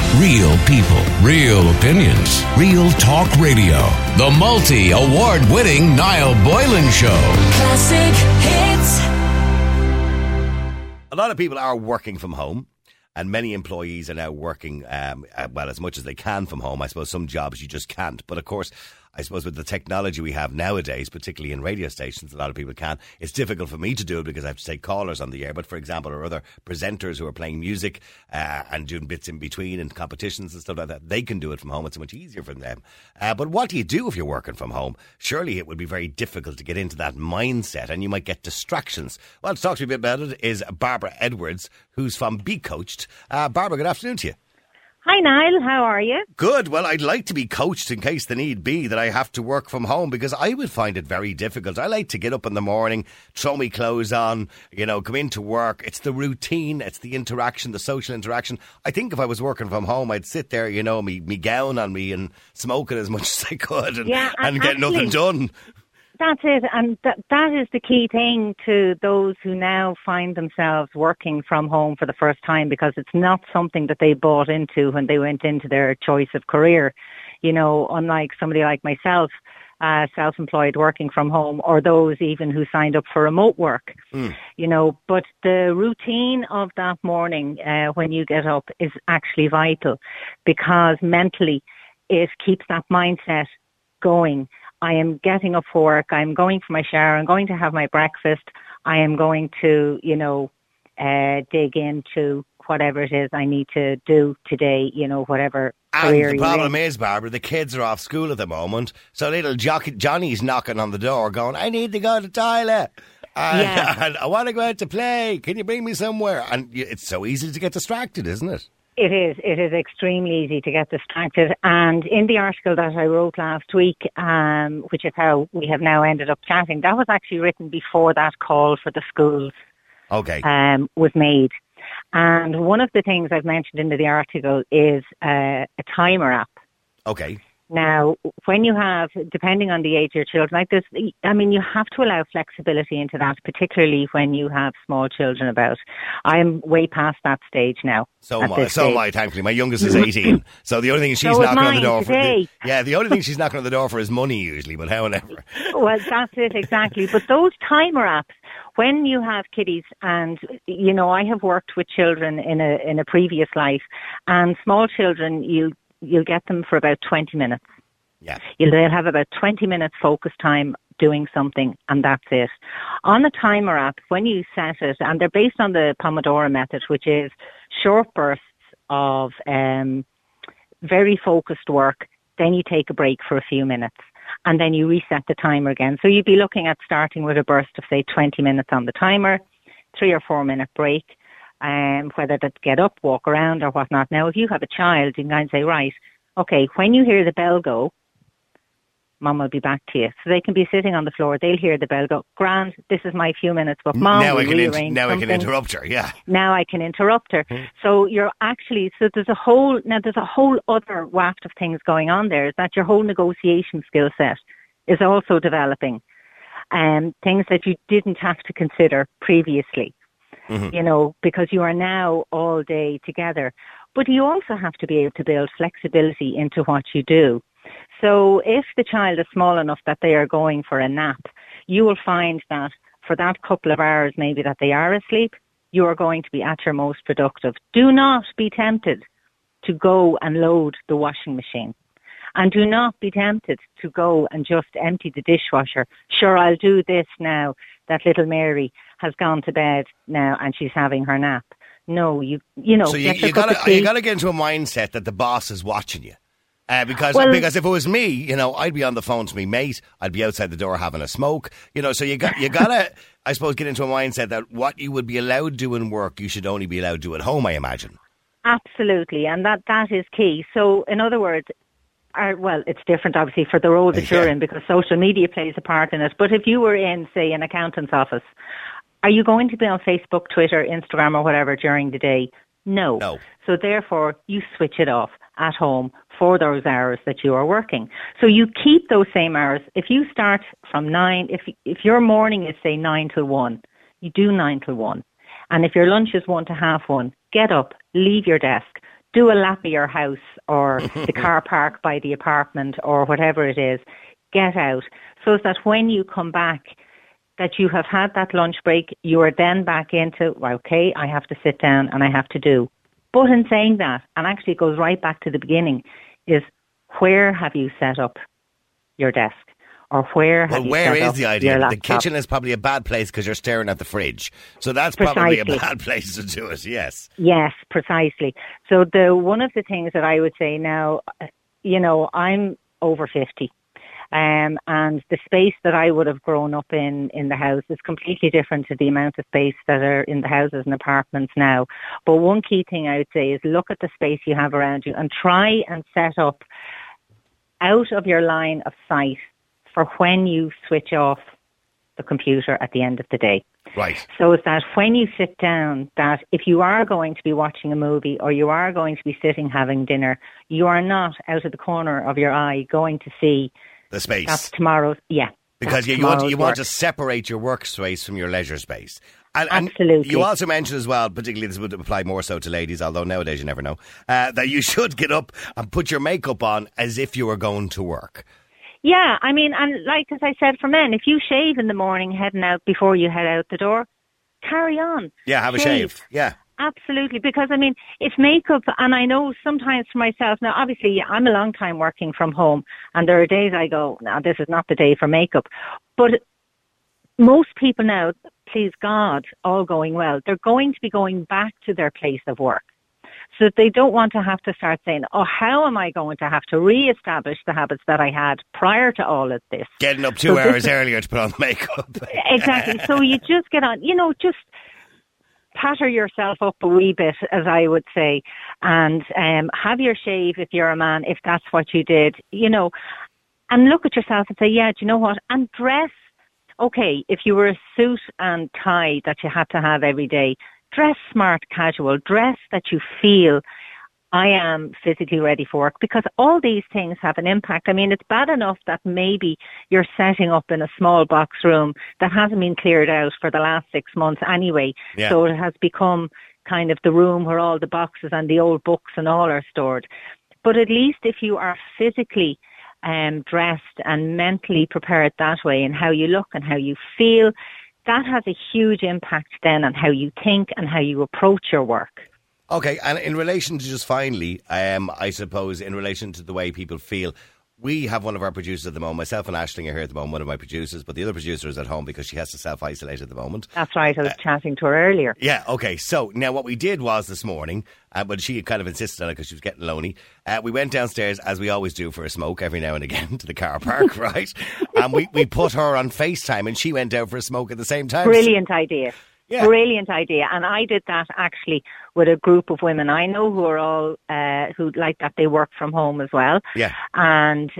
Real people, real opinions, real talk radio. The multi-award-winning Niall Boylan Show. Classic hits. A lot of people are working from home, and many employees are now working, as much as they can from home. I suppose some jobs you just can't. But of course, I suppose with the technology we have nowadays, particularly in radio stations, a lot of people can. It's difficult for me to do it because I have to take callers on the air. But for example, or other presenters who are playing music and doing bits in between and competitions and stuff like that, they can do it from home. It's much easier for them. But what do you do if you're working from home? Surely it would be very difficult to get into that mindset and you might get distractions. Well, to talk to me a bit about it is Barbara Edwards, who's from Be Coached. Barbara, good afternoon to you. Hi Niall, how are you? Good. Well, I'd like to be coached in case the need be that I have to work from home, because I would find it very difficult. I like to get up in the morning, throw my clothes on, come into work. It's the routine, it's the interaction, the social interaction. I think if I was working from home, I'd sit there, me gown on me and smoking as much as I could and get nothing done. That's it, and that is the key thing to those who now find themselves working from home for the first time, because it's not something that they bought into when they went into their choice of career. Unlike somebody like myself, self-employed working from home, or those even who signed up for remote work. But the routine of that morning when you get up is actually vital, because mentally it keeps that mindset going. I am getting up for work, I'm going for my shower, I'm going to have my breakfast, I am going to, dig into whatever it is I need to do today, whatever career. And the problem is, Barbara, the kids are off school at the moment, so little Johnny's knocking on the door going, I need to go to the toilet. And I want to go out to play. Can you bring me somewhere? And it's so easy to get distracted, isn't it? It is. It is extremely easy to get distracted. And in the article that I wrote last week, which is how we have now ended up chatting, that was actually written before that call for the schools was made. And one of the things I've mentioned in the article is a timer app. Okay. Now, when you have, depending on the age of your children, like this, you have to allow flexibility into that, particularly when you have small children about. I'm way past that stage now. So am I, thankfully. My youngest is 18. So the only thing she's knocking on the door for... the only thing she's knocking on the door for is money, usually, but however. Well, that's it, exactly. But those timer apps, when you have kiddies, and, I have worked with children in a previous life, and small children, you'll get them for about 20 minutes. Yeah. They'll have about 20 minutes focus time doing something, and that's it. On the timer app, when you set it, and they're based on the Pomodoro method, which is short bursts of very focused work, then you take a break for a few minutes, and then you reset the timer again. So you'd be looking at starting with a burst of, say, 20 minutes on the timer, 3 or 4 minute break, whether that's get up, walk around or whatnot. Now, if you have a child, you can kind of say, right, okay, when you hear the bell go, Mum will be back to you. So they can be sitting on the floor, they'll hear the bell go, grand, this is my few minutes, but Mum will rearrange Now I can interrupt her, yeah. Now I can interrupt her. So there's a whole other waft of things going on there, is that your whole negotiation skill set is also developing. Things that you didn't have to consider previously. Because you are now all day together. But you also have to be able to build flexibility into what you do. So if the child is small enough that they are going for a nap, you will find that for that couple of hours maybe that they are asleep, you are going to be at your most productive. Do not be tempted to go and load the washing machine. And do not be tempted to go and just empty the dishwasher. Sure, I'll do this now that little Mary has gone to bed now and she's having her nap. No, you So you got to get into a mindset that the boss is watching you. Because if it was me, I'd be on the phone to me mate. I'd be outside the door having a smoke. So you got to, I suppose, get into a mindset that what you would be allowed to do in work, you should only be allowed to do at home, I imagine. Absolutely, and that is key. So, in other words, it's different, obviously, for the role that you're in, because social media plays a part in it. But if you were in, say, an accountant's office, are you going to be on Facebook, Twitter, Instagram or whatever during the day? No. So therefore, you switch it off at home for those hours that you are working. So you keep those same hours. If you start from 9, if your morning is, say, 9 till 1, you do 9 till 1. And if your lunch is 1 to half 1, get up, leave your desk, do a lap of your house or the car park by the apartment or whatever it is. Get out so that when you come back, that you have had that lunch break, you are then back into, okay, I have to sit down and I have to do. But in saying that, and actually it goes right back to the beginning, is where have you set up your desk? Or where have you set up your laptop? Where is the idea? The kitchen is probably a bad place because you're staring at the fridge. So that's probably a bad place to do it, yes. Yes, precisely. So one of the things that I would say now, I'm over 50. And the space that I would have grown up in the house is completely different to the amount of space that are in the houses and apartments now. But one key thing I would say is look at the space you have around you and try and set up out of your line of sight for when you switch off the computer at the end of the day. Right. So that when you sit down, that if you are going to be watching a movie or you are going to be sitting having dinner, you are not out of the corner of your eye going to see the space. That's tomorrow's, yeah. Because you want to separate your workspace from your leisure space. And absolutely. You also mentioned as well, particularly this would apply more so to ladies, although nowadays you never know, that you should get up and put your makeup on as if you were going to work. Yeah, I mean, and like as I said for men, if you shave in the morning heading out before you head out the door, carry on. Yeah, have a shave. Yeah. Absolutely, because I mean, if makeup, and I know sometimes for myself, now obviously I'm a long time working from home, and there are days I go, no, this is not the day for makeup. But most people now, please God, all going well, they're going to be going back to their place of work. So they don't want to have to start saying, oh, how am I going to have to re-establish the habits that I had prior to all of this? Getting up 2 hours earlier to put on makeup. Exactly. So you just get on, just patter yourself up a wee bit, as I would say, and have your shave if you're a man, if that's what you did, and look at yourself and say, yeah, do you know what? And dress. Okay, if you were a suit and tie that you had to have every day, dress smart casual, dress that you feel I am physically ready for work, because all these things have an impact. I mean, it's bad enough that maybe you're setting up in a small box room that hasn't been cleared out for the last 6 months anyway. Yeah. So it has become kind of the room where all the boxes and the old books and all are stored. But at least if you are physically dressed and mentally prepared that way, and how you look and how you feel, that has a huge impact then on how you think and how you approach your work. Okay, and in relation to just finally, I suppose, in relation to the way people feel, we have one of our producers at the moment, myself and Aisling are here at the moment, one of my producers, but the other producer is at home because she has to self-isolate at the moment. That's right, I was chatting to her earlier. Yeah, okay, so now what we did was this morning, but she kind of insisted on it because she was getting lonely, we went downstairs, as we always do, for a smoke every now and again to the car park, right? And we put her on FaceTime and she went out for a smoke at the same time. Brilliant idea. Yeah. Brilliant idea. And I did that actually with a group of women I know who are all, who like that they work from home as well. Yeah. And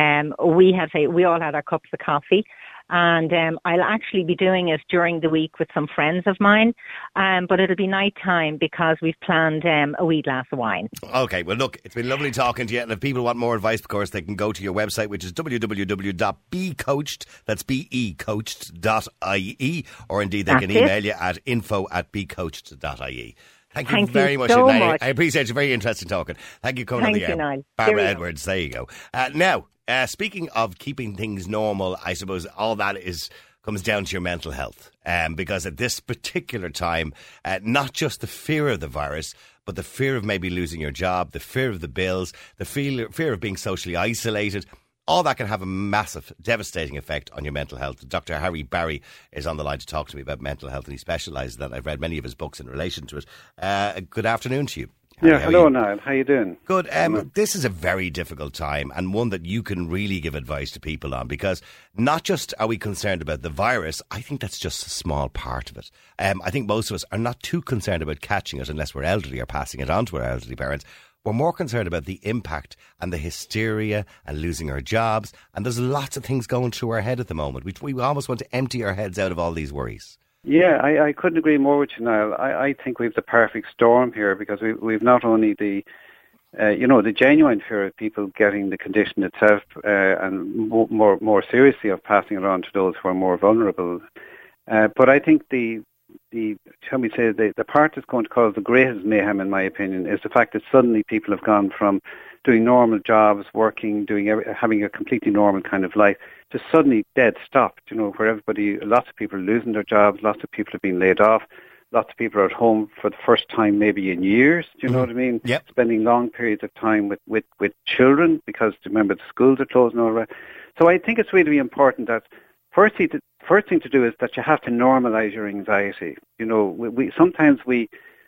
we all had our cups of coffee. And I'll actually be doing it during the week with some friends of mine. But it'll be night time because we've planned a wee glass of wine. Okay, well look, it's been lovely talking to you. And if people want more advice, of course, they can go to your website, which is www.becoached, that's becoached.ie, or indeed they can email you at info@becoached.ie. Thank you very much, so Niall. much. I appreciate you. Very interesting talking. Thank you for coming on the air. Niall. Barbara Edwards, there you go. Now, speaking of keeping things normal, I suppose all that comes down to your mental health. Because at this particular time, not just the fear of the virus, but the fear of maybe losing your job, the fear of the bills, the fear of being socially isolated, all that can have a massive, devastating effect on your mental health. Dr. Harry Barry is on the line to talk to me about mental health, and he specialises in that. I've read many of his books in relation to it. Good afternoon to you. Yeah, hello, Niall. How you doing? Good. This is a very difficult time, and one that you can really give advice to people on, because not just are we concerned about the virus, I think that's just a small part of it. I think most of us are not too concerned about catching it unless we're elderly or passing it on to our elderly parents. We're more concerned about the impact and the hysteria and losing our jobs, and there's lots of things going through our head at the moment. We almost want to empty our heads out of all these worries. Yeah, I couldn't agree more with you, Niall. I think we've the perfect storm here, because we've not only the genuine fear of people getting the condition itself, and more seriously of passing it on to those who are more vulnerable. But I think the shall we say, the part that's going to cause the greatest mayhem, in my opinion, is the fact that suddenly people have gone from doing normal jobs, working, having a completely normal kind of life, to suddenly dead stop, where lots of people are losing their jobs, lots of people have been laid off, lots of people are at home for the first time maybe in years, do you know what I mean? Yep. Spending long periods of time with children, because remember the schools are closed and all that. So I think it's really important that first thing to do is that you have to normalise your anxiety. Sometimes we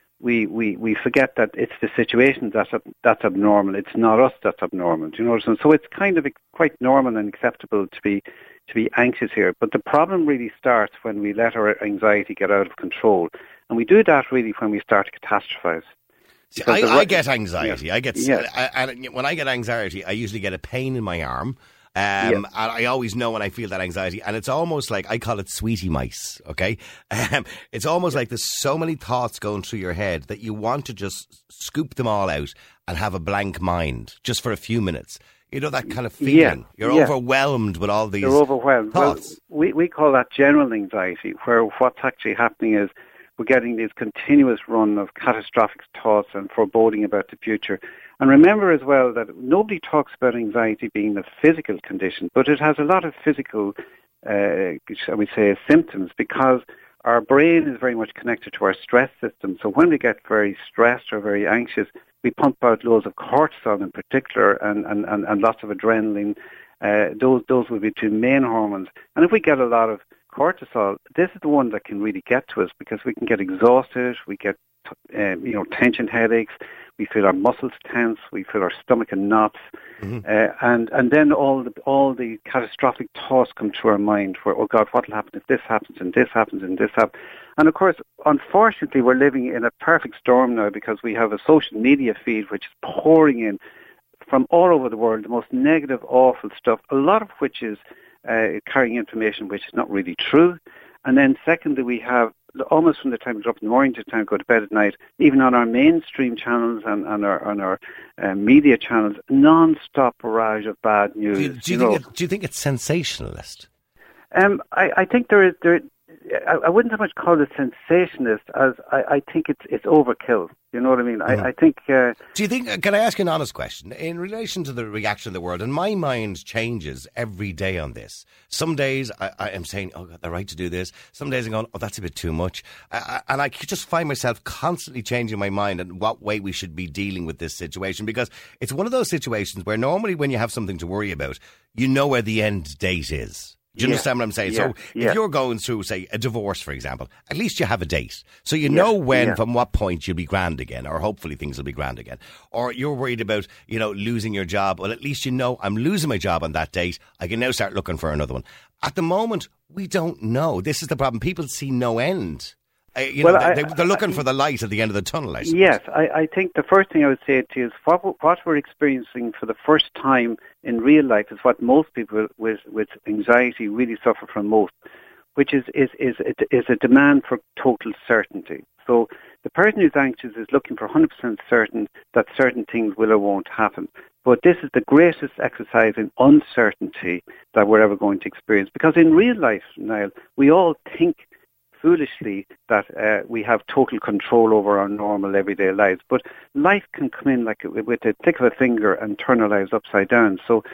forget that it's the situation that's abnormal. It's not us that's abnormal. Do you know? So it's kind of quite normal and acceptable to be anxious here. But the problem really starts when we let our anxiety get out of control, and we do that really when we start to catastrophise. See, I get anxiety. Yeah. And when I get anxiety, I usually get a pain in my arm. And I always know when I feel that anxiety, and it's almost like, I call it sweetie mice, okay? It's almost like there's so many thoughts going through your head that you want to just scoop them all out and have a blank mind just for a few minutes. You know, that kind of feeling. You're overwhelmed with all these You're overwhelmed. thoughts. Well, we call that general anxiety, where what's actually happening is we're getting this continuous run of catastrophic thoughts and foreboding about the future. And remember as well that nobody talks about anxiety being a physical condition, but it has a lot of physical, shall we say, symptoms, because our brain is very much connected to our stress system. So when we get very stressed or very anxious, we pump out loads of cortisol in particular and lots of adrenaline. Those would be two main hormones. And if we get a lot of cortisol, this is the one that can really get to us, because we can get exhausted, we get tension headaches, we feel our muscles tense, we feel our stomach in knots, and then all the catastrophic thoughts come to our mind, where, oh God, what will happen if this happens and this happens and this happens? And of course, unfortunately, we're living in a perfect storm now, because we have a social media feed which is pouring in from all over the world the most negative, awful stuff, a lot of which is carrying information which is not really true. And then secondly, we have, almost from the time we get up in the morning to the time we go to bed at night, even on our mainstream channels and on our media channels, non-stop barrage of bad news. Do you think it's sensationalist? I think I wouldn't so much call it sensationalist as I think it's overkill. You know what I mean? I think... Do you think, can I ask you an honest question? In relation to the reaction of the world, and my mind changes every day on this. Some days I am saying, oh God, they're right to do this. Some days I'm going, oh, that's a bit too much. And I just find myself constantly changing my mind and what way we should be dealing with this situation. Because it's one of those situations where normally when you have something to worry about, you know where the end date is. Do you understand what I'm saying? So if you're going through, say, a divorce, for example, at least you have a date. So you know from what point you'll be grand again, or hopefully things will be grand again. Or you're worried about, losing your job. Well, at least I'm losing my job on that date. I can now start looking for another one. At the moment, we don't know. This is the problem. People see no end. They're looking for the light at the end of the tunnel, I suppose. Yes, I think the first thing I would say to you is what we're experiencing for the first time in real life is what most people with anxiety really suffer from most, which is a demand for total certainty. So the person who's anxious is looking for 100% certain that certain things will or won't happen. But this is the greatest exercise in uncertainty that we're ever going to experience. Because in real life, Niall, we all think foolishly that we have total control over our normal everyday lives. But life can come in like with the click of a finger and turn our lives upside down. So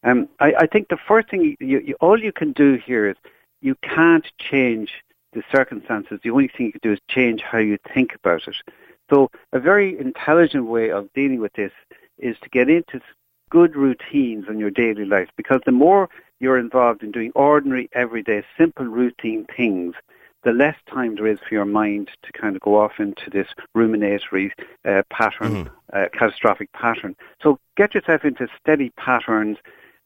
I think the first thing, all you can do here is you can't change the circumstances. The only thing you can do is change how you think about it. So a very intelligent way of dealing with this is to get into good routines in your daily life, because the more you're involved in doing ordinary, everyday, simple, routine things, the less time there is for your mind to kind of go off into this ruminatory pattern, catastrophic pattern. So get yourself into steady patterns.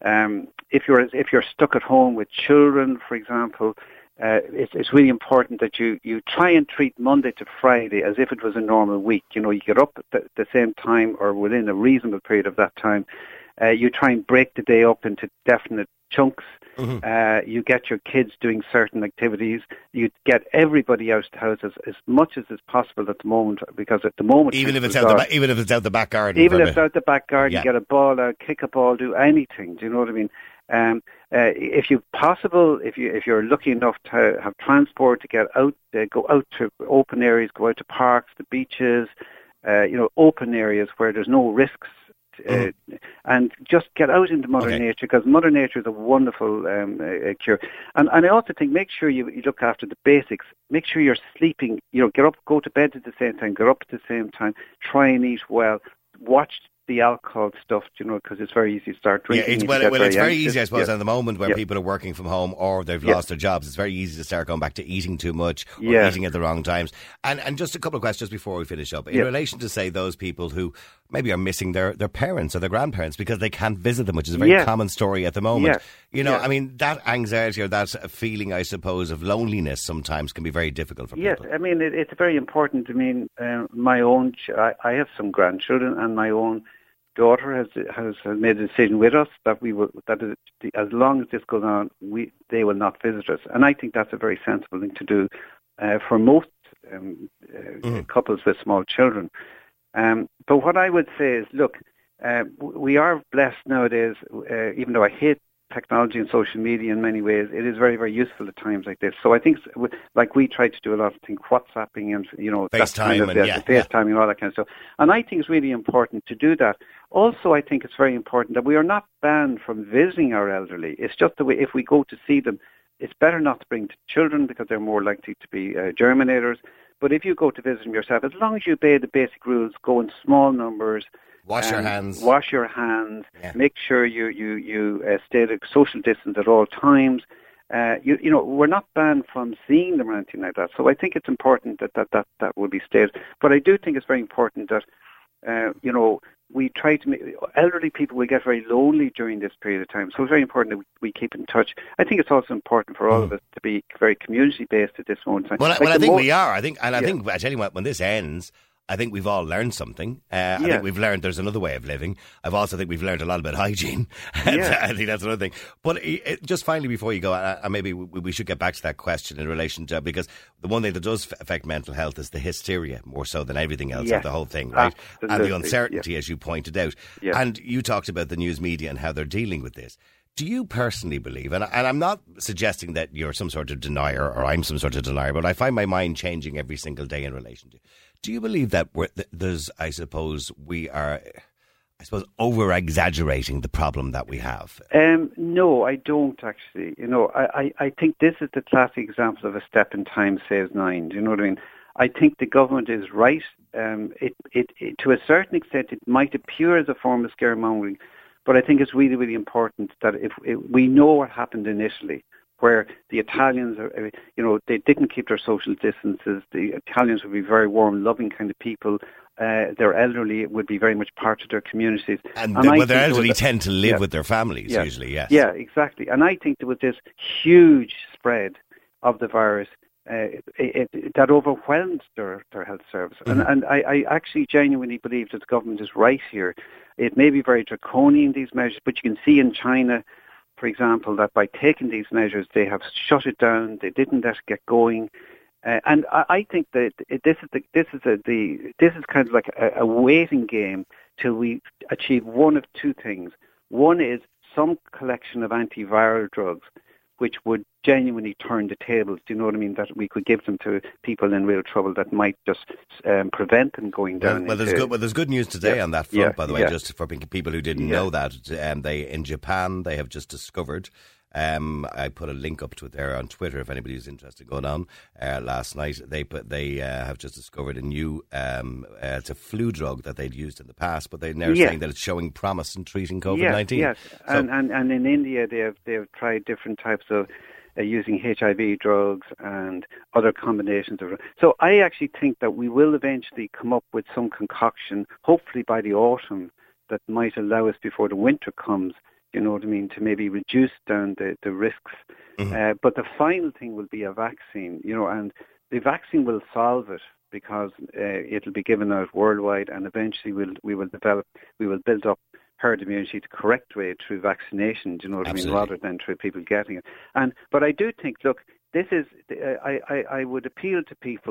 If you're stuck at home with children, for example, it's really important that you try and treat Monday to Friday as if it was a normal week. You get up at the same time or within a reasonable period of that time. You try and break the day up into definite chunks. You get your kids doing certain activities. You get everybody out of the house as much as is possible at the moment, because at the moment, even if it's out the back garden, you get a ball out, kick a ball, do anything. Do you know what I mean? if you're lucky enough to have transport to get out, go out to open areas, go out to parks, the beaches, open areas where there's no risks. And just get out into Mother Nature, because Mother Nature is a wonderful cure. And I also think make sure you look after the basics. Make sure you're sleeping. Get up, go to bed at the same time, get up at the same time. Try and eat well. Watch the alcohol stuff, because it's very easy to start drinking. It's very easy, I suppose, at the moment where people are working from home or they've lost their jobs. It's very easy to start going back to eating too much or eating at the wrong times. And just a couple of questions before we finish up. In relation to, say, those people who maybe are missing their parents or their grandparents because they can't visit them, which is a very common story at the moment. I mean, that anxiety or that feeling, I suppose, of loneliness sometimes can be very difficult for people. Yes, I mean, it's very important. I mean, my own, I have some grandchildren, and my own daughter has made a decision with us that as long as this goes on, they will not visit us, and I think that's a very sensible thing to do for most couples with small children. But what I would say is, look, we are blessed nowadays. Even though I hate technology and social media in many ways, it is very, very useful at times like this. So I think, like we try to do a lot of things, WhatsApping and FaceTime FaceTime and all that kind of stuff. And I think it's really important to do that. Also, I think it's very important that we are not banned from visiting our elderly. It's just the way, if we go to see them, it's better not to bring children because they're more likely to be germinators. But if you go to visit them yourself, as long as you obey the basic rules, go in small numbers. Wash your hands. Yeah. Make sure you stay at a social distance at all times. We're not banned from seeing them or anything like that. So I think it's important that will be stated. But I do think it's very important that we try to make elderly people will get very lonely during this period of time. So it's very important that we keep in touch. I think it's also important for all of us to be very community based at this moment in time. Well, I think we are. I think I tell you what, when this ends, I think we've all learned something. I think we've learned there's another way of living. I also think we've learned a lot about hygiene. I think that's another thing. But just finally, before you go, maybe we should get back to that question in relation to, because the one thing that does affect mental health is the hysteria more so than everything else of the whole thing, right? Absolutely. And the uncertainty, as you pointed out. Yeah. And you talked about the news media and how they're dealing with this. Do you personally believe, and I'm not suggesting that you're some sort of denier or I'm some sort of denier, but I find my mind changing every single day in relation to, do you believe that we are over-exaggerating the problem that we have? No, I don't actually. I think this is the classic example of a step in time saves nine. Do you know what I mean? I think the government is right. It to a certain extent, it might appear as a form of scaremongering, but I think it's really, really important that if we know what happened in Italy, where the Italians are, they didn't keep their social distances. The Italians would be very warm, loving kind of people. Their elderly would be very much part of their communities. And their elderly tend to live with their families, usually, yes. Yeah, exactly. And I think there was this huge spread of the virus that overwhelmed their health service. Mm-hmm. And I actually genuinely believe that the government is right here. It may be very draconian, these measures, but you can see in China, for example, that by taking these measures, they have shut it down. They didn't let it get going, and I think that this is kind of like a waiting game till we achieve one of two things. One is some collection of antiviral drugs, which would genuinely turn the tables. Do you know what I mean? That we could give them to people in real trouble that might just prevent them going down. There's good news today on that front, by the way, just for people who didn't know that. In Japan, they have just discovered, I put a link up to it there on Twitter if anybody's interested going on. Last night, they have just discovered a new, it's a flu drug that they'd used in the past, but they're now saying that it's showing promise in treating COVID-19. Yes. So, and in India, they've tried different types of using HIV drugs and other combinations of. So I actually think that we will eventually come up with some concoction, hopefully by the autumn, that might allow us before the winter comes, you know what I mean, to maybe reduce down the risks. Mm-hmm. But the final thing will be a vaccine, and the vaccine will solve it because it'll be given out worldwide, and eventually we will build up herd immunity the correct way through vaccination, do you know what Absolutely. I mean, rather than through people getting it. But I do think, look, this is, I would appeal to people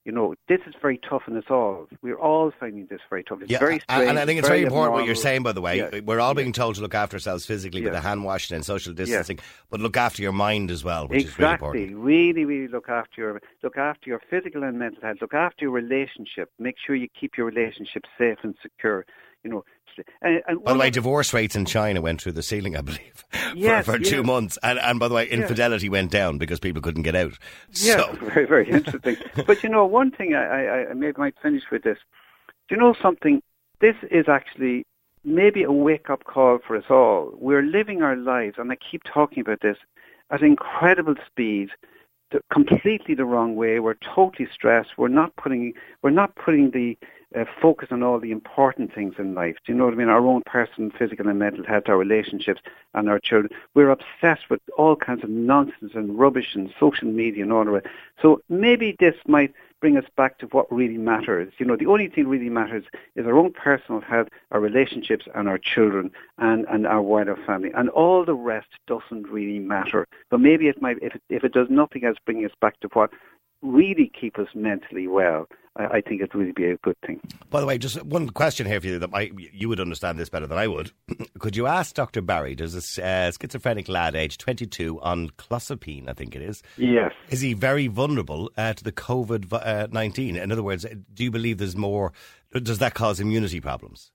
this is very tough on us all. We're all finding this very tough. It's very strange. And I think it's very important what you're saying, by the way. Yeah. We're all being told to look after ourselves physically with the hand washing and social distancing, but look after your mind as well, which is really important. Really, really look after your physical and mental health. Look after your relationship. Make sure you keep your relationship safe and secure. And by the way, divorce rates in China went through the ceiling, I believe, for 2 months. And by the way, infidelity went down because people couldn't get out. Yeah, very, very interesting. But one thing I maybe might finish with this. Do you know something? This is actually maybe a wake-up call for us all. We're living our lives, and I keep talking about this, at incredible speed, completely the wrong way. We're totally stressed. We're not putting the focus on all the important things in life. Do you know what I mean? Our own personal, physical and mental health, our relationships and our children. We're obsessed with all kinds of nonsense and rubbish and social media and all of it. So maybe this might bring us back to what really matters. The only thing really matters is our own personal health, our relationships and our children and our wider family. And all the rest doesn't really matter. But maybe it might, if it does nothing else, bring us back to what really keep us mentally well. I think it would really be a good thing. By the way, just one question here for you that you would understand this better than I would. Could you ask Dr. Barry, there's a schizophrenic lad aged 22 on clozapine, I think it is. Yes. Is he very vulnerable to the COVID-19? In other words, do you believe there's more, does that cause immunity problems?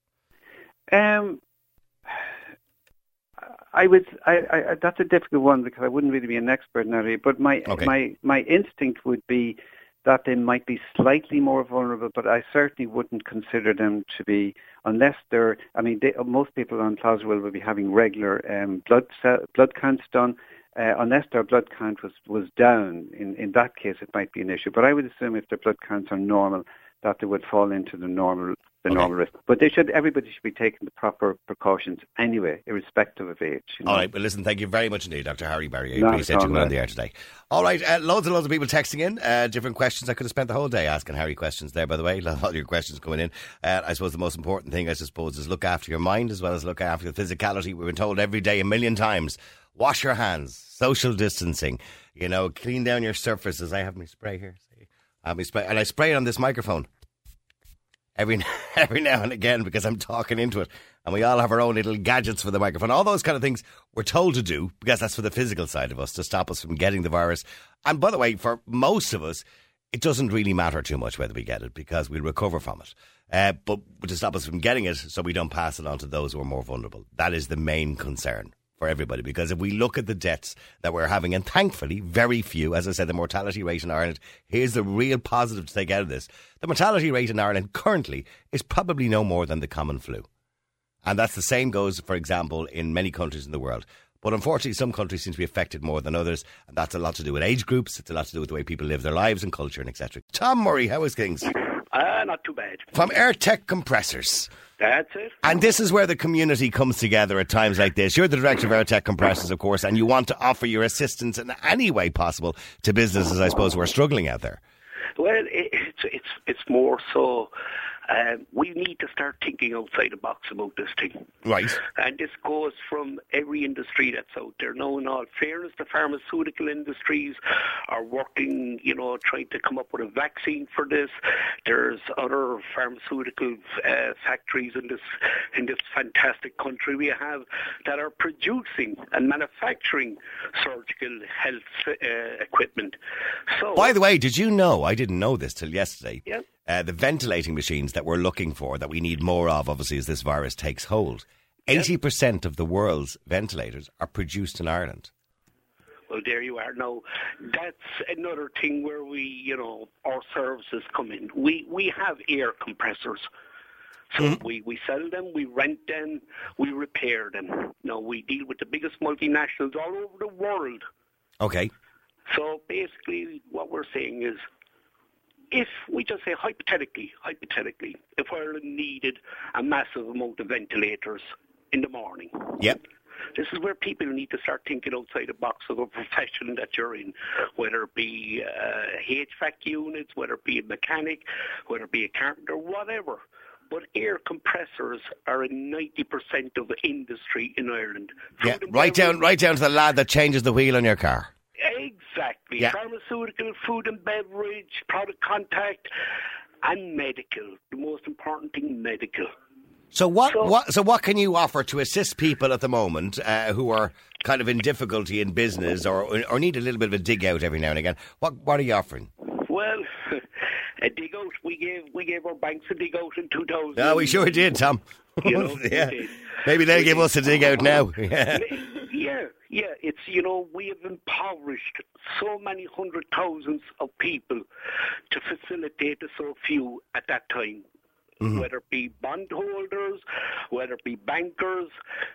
That's a difficult one because I wouldn't really be an expert in that area. But my instinct would be that they might be slightly more vulnerable, but I certainly wouldn't consider them to be, unless they're. Most people on Clozaril will be having regular blood counts done. Unless their blood count was down, in that case it might be an issue. But I would assume if their blood counts are normal, that they would fall into the normal risk. But everybody should be taking the proper precautions anyway, irrespective of age. All right, well listen, thank you very much indeed, Dr. Harry Barry. I appreciate you coming on the air today. All right, loads and loads of people texting in, different questions. I could have spent the whole day asking Harry questions there, by the way. All your questions coming in. I suppose the most important thing, is look after your mind as well as look after your physicality. We've been told every day 1,000,000 times, wash your hands, social distancing, clean down your surfaces. I have my spray here. And I spray it on this microphone every now and again because I'm talking into it, and we all have our own little gadgets for the microphone. All those kind of things we're told to do because that's for the physical side of us, to stop us from getting the virus. And by the way, for most of us, it doesn't really matter too much whether we get it because we'll recover from it. But to stop us from getting it so we don't pass it on to those who are more vulnerable. That is the main concern for everybody, because if we look at the deaths that we're having, and thankfully very few, as I said, the mortality rate in Ireland, here's the real positive to take out of this. The mortality rate in Ireland currently is probably no more than the common flu. And that's the same goes, for example, in many countries in the world. But unfortunately, some countries seem to be affected more than others, and that's a lot to do with age groups, it's a lot to do with the way people live their lives and culture and etc. Tom Murray, how is things? Not too bad. From Airtech Compressors. That's it. And this is where the community comes together at times like this. You're the director of Airtech Compressors, of course, and you want to offer your assistance in any way possible to businesses, I suppose, who are struggling out there. Well, it's more so we need to start thinking outside the box about this thing. Right. And this goes from every industry that's out there. Now, in all fairness, the pharmaceutical industries are working, trying to come up with a vaccine for this. There's other pharmaceutical factories in this fantastic country we have that are producing and manufacturing surgical health equipment. So, by the way, did you know, I didn't know this till yesterday, yeah. The ventilating machines that we're looking for, that we need more of, obviously, as this virus takes hold, 80% of the world's ventilators are produced in Ireland. Well, there you are. Now, that's another thing where we, our services come in. We have air compressors. So we sell them, we rent them, we repair them. Now, we deal with the biggest multinationals all over the world. Okay. So basically what we're saying is, if we just say hypothetically, if Ireland needed a massive amount of ventilators in the morning. Yep. This is where people need to start thinking outside the box of a profession that you're in, whether it be HVAC units, whether it be a mechanic, whether it be a carpenter, whatever. But air compressors are in 90% of the industry in Ireland. Yeah, right down to the lad that changes the wheel on your car. Exactly. Yeah. Pharmaceutical, food and beverage, product contact, and medical. The most important thing, medical. So what can you offer to assist people at the moment who are kind of in difficulty in business or need a little bit of a dig out every now and again? What are you offering? Well, a dig out. We gave our banks a dig out in 2000. No, we sure did, Tom. You know, yeah. we did. Maybe they'll give us a dig out now. Yeah. It's, we have impoverished so many hundred thousands of people to facilitate the so few at that time. Mm-hmm. Whether it be bondholders, whether it be bankers,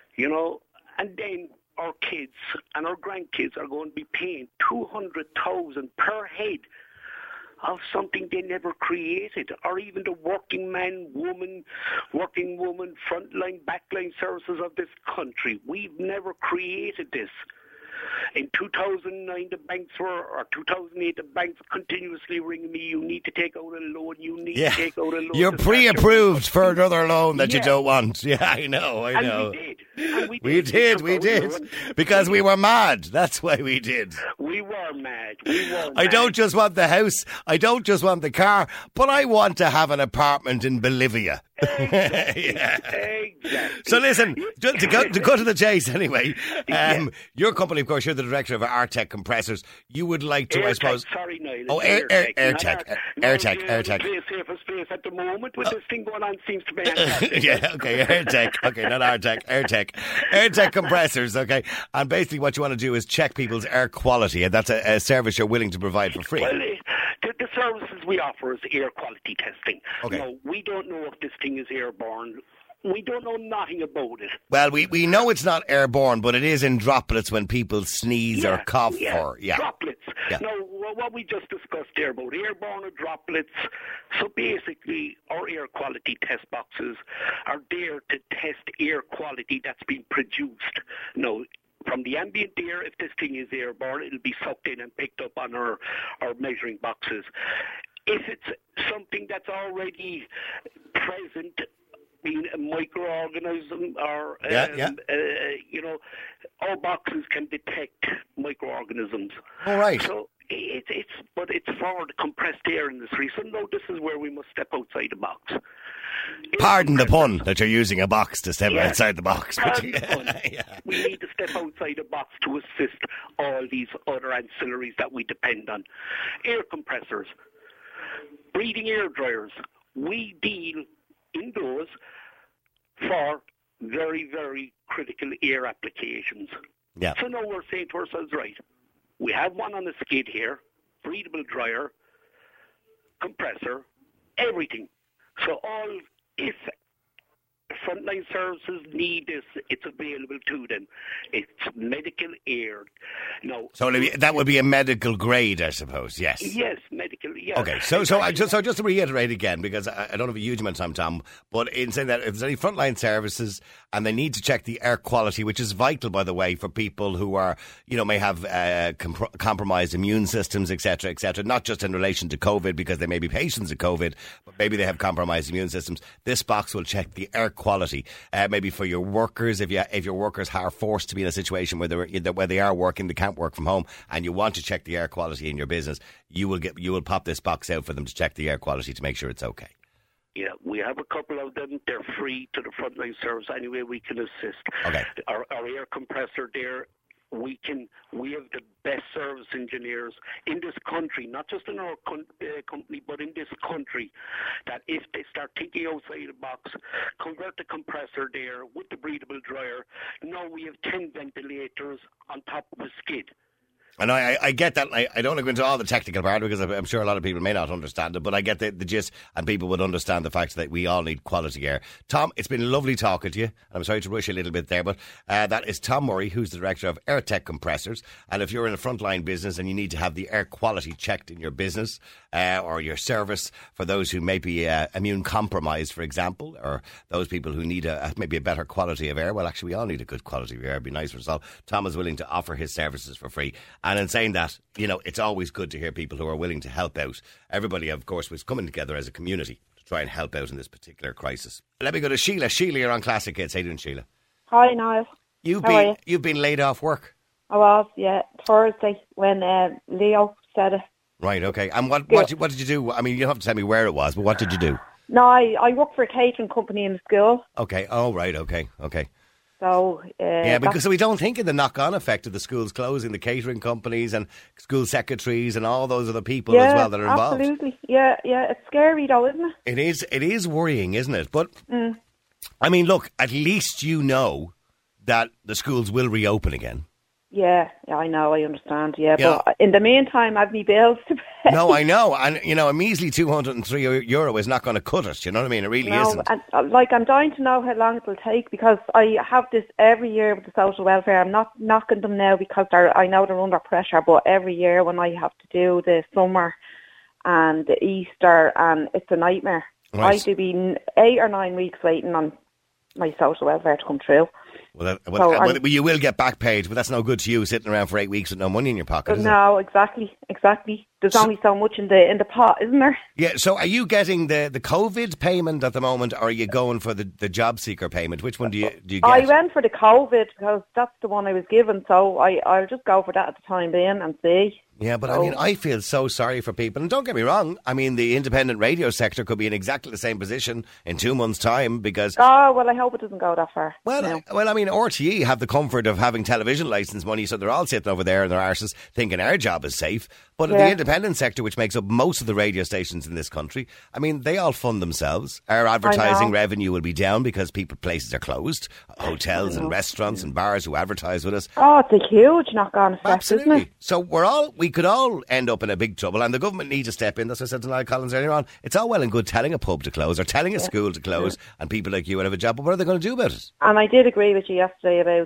and then our kids and our grandkids are going to be paying $200,000 per head of something they never created, or even the working woman, frontline, backline services of this country. We've never created this. In 2009, the banks or 2008, the banks continuously ringing me, you need to take out a loan, to take out a loan. You're pre-approved for another loan that you don't want. Yeah, I know. And we did. We did. Because we were mad. That's why we did. We were mad. I don't just want the house. I don't just want the car. But I want to have an apartment in Bolivia. Exactly. So listen, to go to the chase anyway, your company, of course, you're the director of Artec Compressors. You would like to, I suppose... Sorry, Niall. Oh, Airtech. The safest place at the moment with this thing going on seems to be... Yeah, okay, Airtech. Okay, not Artec, Airtech. Airtech Compressors, okay. And basically what you want to do is check people's air quality, and that's a service you're willing to provide for free. Well, the services we offer is air quality testing. Okay. No, we don't know if this thing is airborne. We don't know nothing about it. Well, we know it's not airborne, but it is in droplets when people sneeze or cough. Droplets. Yeah. Now, what we just discussed there about airborne or droplets, so basically our air quality test boxes are there to test air quality that's been produced. Now, from the ambient air, if this thing is airborne, it'll be sucked in and picked up on our measuring boxes. If it's something that's already present, being a microorganism or, our boxes can detect microorganisms. All right. So it's for the compressed air industry. So no, this is where we must step outside the box. Pardon the pun that you're using a box to step outside the box. Pardon the pun. We need to step outside the box to assist all these other ancillaries that we depend on. Air compressors, breathing air dryers. We deal indoors for very, very critical air applications. Yeah. So now we're saying to ourselves, right, we have one on the skid here, breathable dryer, compressor, everything. So if frontline services need this, it's available to them. It's medical air. No. So that would be a medical grade, I suppose. Yes. Yes, medical. Yes. Okay. So just to reiterate again, because I don't have a huge amount of time, Tom, but in saying that, if there's any frontline services and they need to check the air quality, which is vital, by the way, for people who are, may have compromised immune systems, etc., not just in relation to COVID, because they may be patients of COVID, but maybe they have compromised immune systems. This box will check the air quality, maybe for your workers, if your workers are forced to be in a situation where they are working, they can't work from home, and you want to check the air quality in your business, you will pop this box out for them to check the air quality to make sure it's okay. Yeah, we have a couple of them. They're free to the frontline service. Anyway, we can assist. Okay. Our air compressor there, we have the best service engineers in this country, not just in our company, but in this country, that if they start thinking outside the box, convert the compressor there with the breathable dryer. Now we have 10 ventilators on top of a skid. And I get that. I don't want to go into all the technical part because I'm sure a lot of people may not understand it, but I get the gist, and people would understand the fact that we all need quality air. Tom, it's been lovely talking to you, and I'm sorry to rush you a little bit there, but that is Tom Murray, who's the director of Airtech Compressors. And if you're in a frontline business and you need to have the air quality checked in your business or your service, for those who may be immune compromised, for example, or those people who need maybe a better quality of air, well, actually, we all need a good quality of air. It'd be nice for us all. Tom is willing to offer his services for free. And in saying that, it's always good to hear people who are willing to help out. Everybody, of course, was coming together as a community to try and help out in this particular crisis. Let me go to Sheila. Sheila, you're on Classic Hits. How you doing, Sheila? Hi, Niall. You've been laid off work. I was, yeah, Thursday when Leo said it. Right, okay. And what did you do? I mean, you don't have to tell me where it was, but what did you do? No, I work for a catering company in the school. Okay. Oh, right. Okay. So yeah, because we don't think of the knock-on effect of the schools closing, the catering companies and school secretaries and all those other people as well that are involved. Absolutely. Yeah. It's scary though, isn't it? It is worrying, isn't it? But I mean, look, at least you know that the schools will reopen again. Yeah, I know, I understand, but in the meantime, I've me bills to pay. No, I know, and, a measly €203 is not going to cut it, you know what I mean? It really isn't. And, I'm dying to know how long it will take, because I have this every year with the social welfare. I'm not knocking them now, because I know they're under pressure, but every year when I have to do the summer and the Easter, and it's a nightmare. Right. I do be 8 or 9 weeks waiting on my social welfare to come through. Well, you will get back paid, but that's no good to you sitting around for 8 weeks with no money in your pocket, is it? No, exactly. There's only so much in the pot, isn't there? Yeah, so are you getting the COVID payment at the moment, or are you going for the job seeker payment? Which one do you get? I went for the COVID because that's the one I was given, so I'll just go for that at the time being and see. Yeah, but I mean, I feel so sorry for people. And don't get me wrong, I mean, the independent radio sector could be in exactly the same position in 2 months' time because... Oh, well, I hope it doesn't go that far. Well, I mean, RTE have the comfort of having television licence money, so they're all sitting over there in their arses thinking our job is safe. But the independent sector, which makes up most of the radio stations in this country, I mean, they all fund themselves. Our advertising revenue will be down because places are closed. Hotels and restaurants and bars who advertise with us. Oh, it's a huge knock-on effect, absolutely. Isn't it? So we could all end up in a big trouble, and the government need to step in. That's what I said to Niall Collins earlier on. It's all well and good telling a pub to close or telling a school to close, and people like you will have a job, but what are they going to do about it? And I did agree with you yesterday about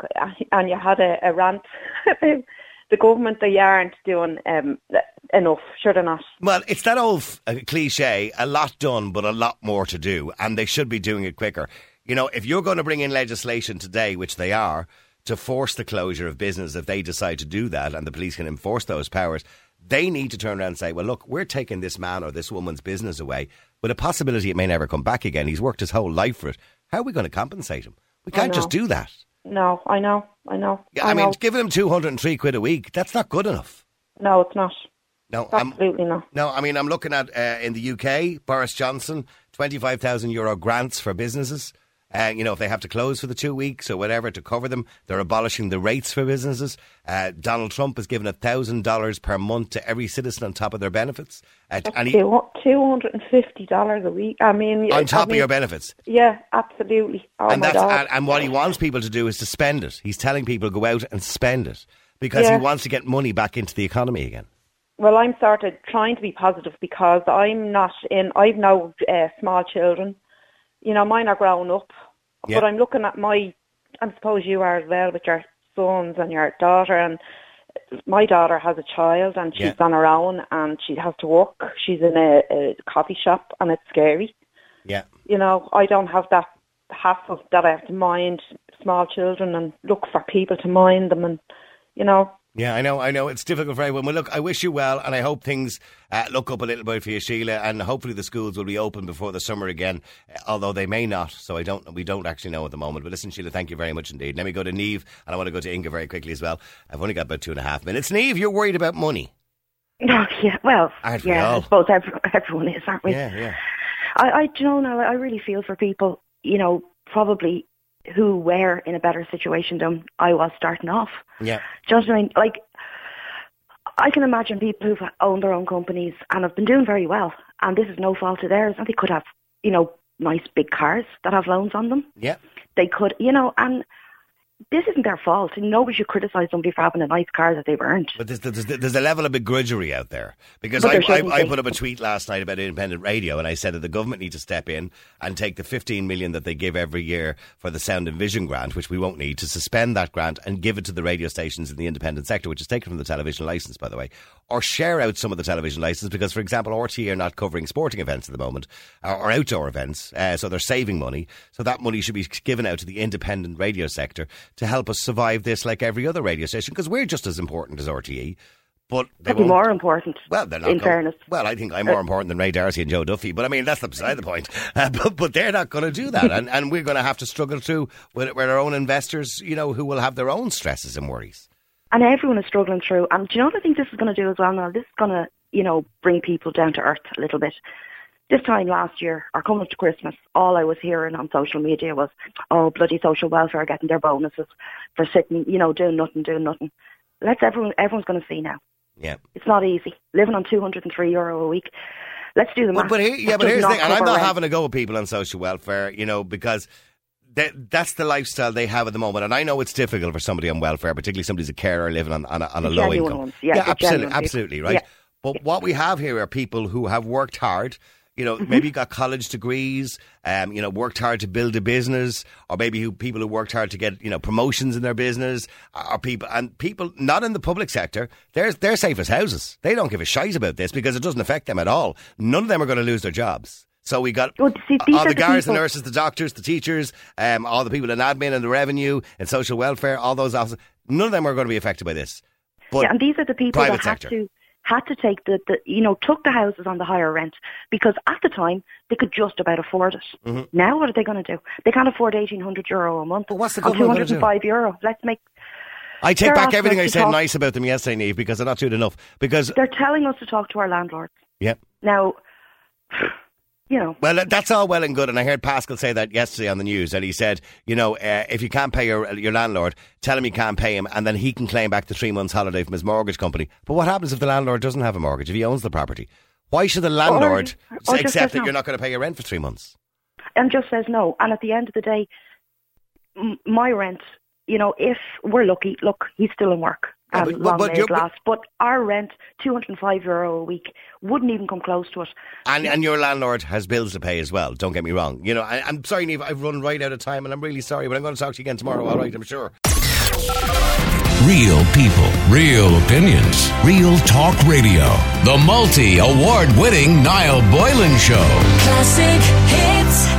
and you had a rant about the government. They aren't doing enough, sure they're not. Well, it's that old cliche, a lot done but a lot more to do, and they should be doing it quicker. If you're going to bring in legislation today, which they are, to force the closure of business if they decide to do that, and the police can enforce those powers, they need to turn around and say, well, look, we're taking this man or this woman's business away with a possibility it may never come back again. He's worked his whole life for it. How are we going to compensate him? We can't just do that. No, I know. Yeah, I mean, giving him £203 a week, that's not good enough. No, it's not. No, absolutely not. No, I mean, I'm looking at, in the UK, Boris Johnson, €25,000 grants for businesses. If they have to close for the 2 weeks or whatever to cover them, they're abolishing the rates for businesses. Donald Trump has given $1,000 per month to every citizen on top of their benefits. $250 a week. I mean, on top of your benefits. Yeah, absolutely. Oh, and what he wants people to do is to spend it. He's telling people to go out and spend it because he wants to get money back into the economy again. Well, I'm sort of trying to be positive because I've no small children. Mine are grown up, but I'm looking at I suppose you are as well with your sons and your daughter, and my daughter has a child and she's on her own and she has to work. She's in a coffee shop and it's scary. Yeah. I don't have that hassle that I have to mind small children and look for people to mind them and, Yeah, I know. It's difficult for everyone. Well, look, I wish you well, and I hope things look up a little bit for you, Sheila, and hopefully the schools will be open before the summer again, although they may not, so we don't actually know at the moment. But listen, Sheila, thank you very much indeed. Let me go to Niamh, and I want to go to Inga very quickly as well. I've only got about 2.5 minutes. Niamh, you're worried about money. Oh, yeah, well, aren't we yeah, all? I suppose everyone is, aren't we? Yeah. I really feel for people, probably who were in a better situation than I was starting off. Yeah. Just I mean, I can imagine people who've owned their own companies and have been doing very well, and this is no fault of theirs, and they could have, nice big cars that have loans on them. Yeah. They could, and this isn't their fault. Nobody should criticise somebody for having a nice car that they've earned. But there's a level of begrudgery out there. Because I put up a tweet last night about independent radio, and I said that the government need to step in and take the $15 million that they give every year for the Sound and Vision grant, which we won't need, to suspend that grant and give it to the radio stations in the independent sector, which is taken from the television licence, by the way, or share out some of the television licence, because, for example, RTE are not covering sporting events at the moment, or outdoor events, so they're saving money. So that money should be given out to the independent radio sector to help us survive this like every other radio station, because we're just as important as RTE. But they be more important. Well, they're not. In fairness, well, I think I'm more important than Ray Darcy and Joe Duffy. But I mean, that's beside the point. But they're not going to do that, and we're going to have to struggle through with our own investors, who will have their own stresses and worries. And everyone is struggling through. And do you know what I think this is going to do as well now? This is going to, you know, bring people down to earth a little bit. This time last year, or coming up to Christmas, all I was hearing on social media was, oh, bloody social welfare getting their bonuses for sitting, you know, doing nothing. Everyone's going to see now. Yeah. It's not easy. Living on €203 a week. Let's do the math. But here's the thing, and I'm not having a go with people on social welfare, you know, because that's the lifestyle they have at the moment. And I know it's difficult for somebody on welfare, particularly somebody's a carer living on a low income. Ones. Absolutely, right? Yeah. But what we have here are people who have worked hard, you know, maybe got college degrees, you know, worked hard to build a business, or maybe people who worked hard to get, you know, promotions in their business, or people not in the public sector, they're safe as houses. They don't give a shite about this because it doesn't affect them at all. None of them are going to lose their jobs. So we got all the guards, the nurses, the doctors, the teachers, all the people in admin and the revenue and social welfare, all those offices. None of them are going to be affected by this. But and these are the people that had to take took the houses on the higher rent because at the time they could just about afford it. Mm-hmm. Now what are they going to do? They can't afford €1,800 a month. But what's the government going to do? €205. I take back everything I said nice about them yesterday, Niamh, because they're not doing enough. Because they're telling us to talk to our landlords. Yeah. Now, you know. Well, that's all well and good, and I heard Pascal say that yesterday on the news, and he said, you know, if you can't pay your landlord, tell him you can't pay him, and then he can claim back the 3 months holiday from his mortgage company. But what happens if the landlord doesn't have a mortgage, if he owns the property? Why should the landlord accept that you're not going to pay your rent for 3 months? And just says no. And at the end of the day, my rent, you know, if we're lucky, look, he's still in work. But our rent, €205 a week, wouldn't even come close to it. And your landlord has bills to pay as well, don't get me wrong. You know, I'm sorry, Niamh, I've run right out of time and I'm really sorry, but I'm going to talk to you again tomorrow, all right, I'm sure. Real people, real opinions, real talk radio. The multi-award winning Niall Boylan Show. Classic Hits.